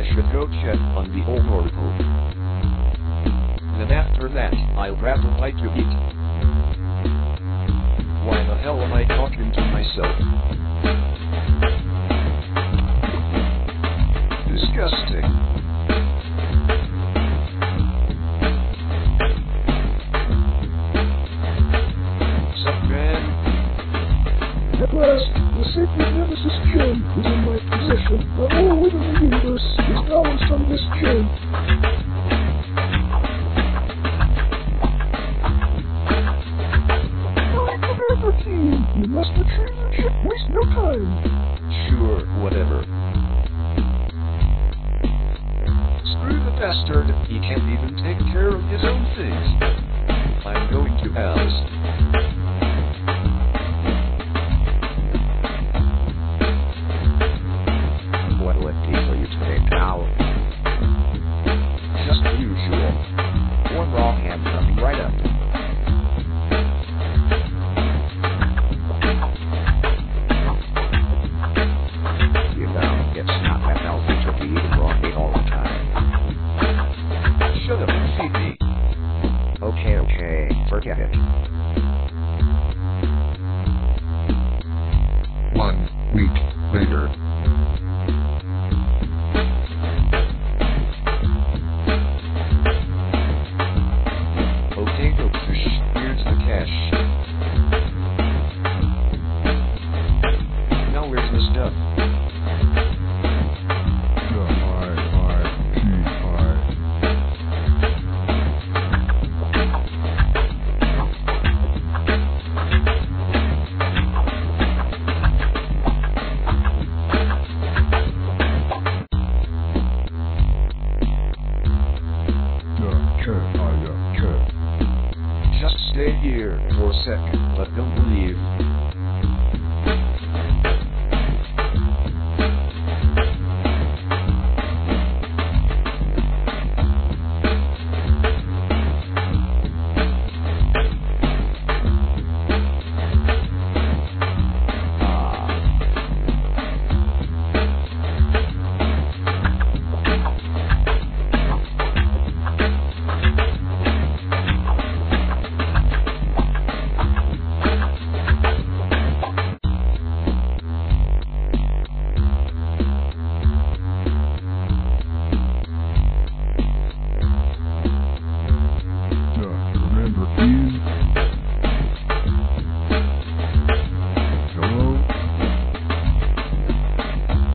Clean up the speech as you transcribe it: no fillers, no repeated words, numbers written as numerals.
I should go check on the old oracle. Then after that, I'll grab a bite to eat. Why the hell am I talking to myself? Disgusting. Sup, man? At last, the sacred Nemesis gem is in my possession. The whole weight of the universe is balanced on this gem. You must retrieve the chip. Waste no time. Sure, whatever. Screw the bastard. He can't even take care of his own things. I'm going to Alice. What will it be for you today, pal? Just the usual. One raw ham coming right up. You know, it's not that healthy to be eating raw meat all the time. Shut up and feed me. Okay, forget it. 1 week later. Okay, Goldfish, here's the cash. Now where's the stuff? Just stay here for a second, but don't leave.